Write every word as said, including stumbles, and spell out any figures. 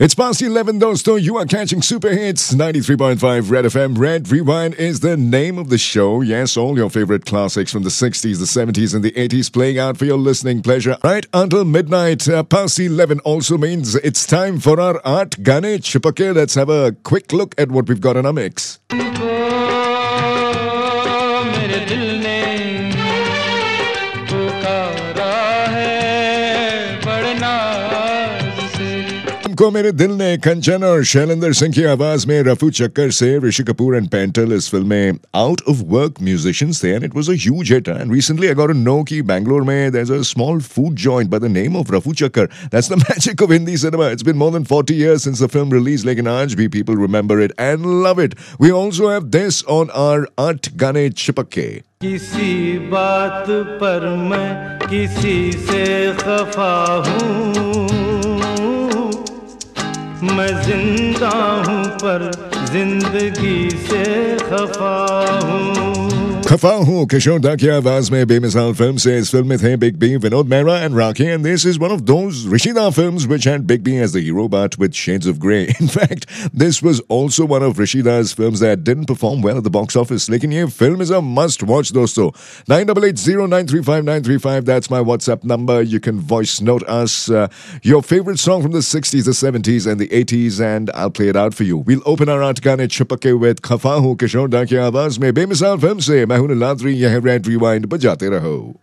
It's past eleven, दोस्तों. You are catching Super Hits ninety-three point five Red F M. Red Rewind is the name of the show. Yes, all your favorite classics from the sixties, the seventies, and the eighties playing out for your listening pleasure right until midnight. Uh, past eleven also means it's time for our Art Gane Chipake. Let's have a quick look at what we've got in our mix. को मेरे दिल ने कंचन और शैलेंद्र सिंह की आवाज में रफू चक्कर से Rishi Kapoor and Pentel इस फिल्म में out of work musicians थे and it was a huge hit. And recently I got to know कि Bangalore में there's a small food joint by the name of Rafu Chakkar. That's the magic of Hindi cinema. It's been more than forty years since the film released, लेकिन आज भी people remember it and love it. We also have this on our Art Gane Chipake. किसी बात पर मैं किसी से खफा हूँ, मैं जिंदा हूँ पर जिंदगी से खफा हूँ. खफा हूँ किशोर दा की आवाज में बेमिसाल फिल्म से. इस फिल्म में थे Big B, Vinod Mehra and Rakhi, and this is one of those Rishi Da films which had Big B as the hero but with shades of grey. In fact, this was also one of Rishi Da's films that didn't perform well at the box office. लेकिन ये film is a must watch दोस्तों. nine eight eight zero nine three five nine three five, that's my WhatsApp number. You can voice note us uh, your favorite song from the sixties, the seventies and the eighties and I'll play it out for you. We'll open our Art Gane Chipake with खफा हूँ किशोर दा की आवाज में बेमिसाल film से. मैं हूं लाद्री, यह है रेड रिवाइंड, बजाते रहो.